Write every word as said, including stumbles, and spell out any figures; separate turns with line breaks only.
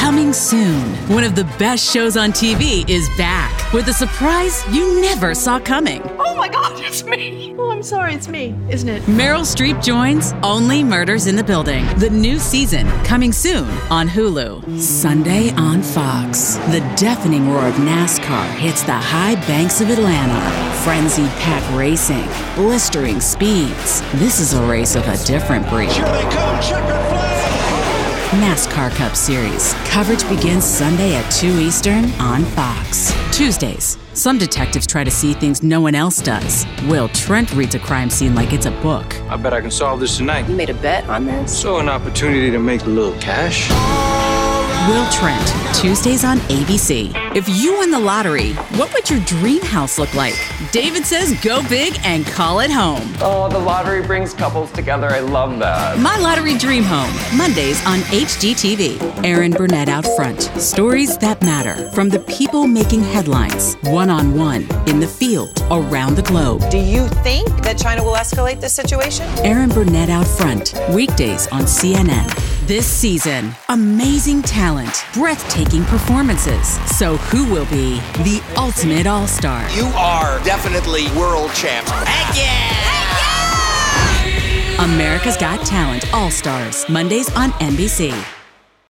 Coming soon, one of the best shows on T V is back with a surprise you never saw coming.
Oh my God, it's me. Oh, I'm sorry, it's me, isn't it?
Meryl Streep joins Only Murders in the Building. The new season coming soon on Hulu. Sunday on Fox. The deafening roar of NASCAR hits the high banks of Atlanta. Frenzied pack racing, blistering speeds. This is a race of a different breed.
Here they come, checkered flag.
NASCAR Cup Series. Coverage begins Sunday at two Eastern on Fox. Tuesdays. Some detectives try to see things no one else does. Will Trent reads a crime scene like it's a book.
I bet I can solve this tonight.
You made a bet on this?
So an opportunity to make a little cash.
Will Trent, Tuesdays on A B C. If you won the lottery, what would your dream house look like? David says go big and call it home.
Oh, the lottery brings couples together. I love that.
My Lottery Dream Home, Mondays on H G T V. Aaron Burnett out front. Stories that matter from the people making headlines, one-on-one, in the field, around the globe.
Do you think that China will escalate this situation?
Aaron Burnett out front, weekdays on C N N. This season, amazing talent, breathtaking performances. So who will be the ultimate all-star?
You are definitely world champ. Heck yeah!
America's Got Talent All-Stars, Mondays on N B C.